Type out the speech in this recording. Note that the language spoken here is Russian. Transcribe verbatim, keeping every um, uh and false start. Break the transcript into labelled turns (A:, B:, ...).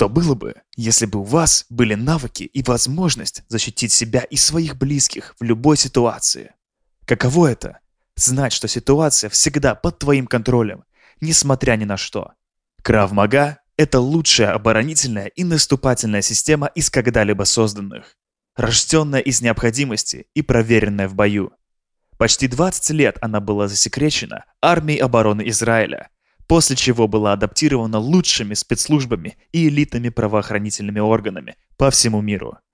A: Что было бы, если бы у вас были навыки и возможность защитить себя и своих близких в любой ситуации? Каково это? Знать, что ситуация всегда под твоим контролем, несмотря ни на что. Крав Мага– это лучшая оборонительная и наступательная система из когда-либо созданных, рожденная из необходимости и проверенная в бою. Почти двадцать лет она была засекречена армией обороны Израиля, после чего была адаптирована лучшими спецслужбами и элитными правоохранительными органами по всему миру.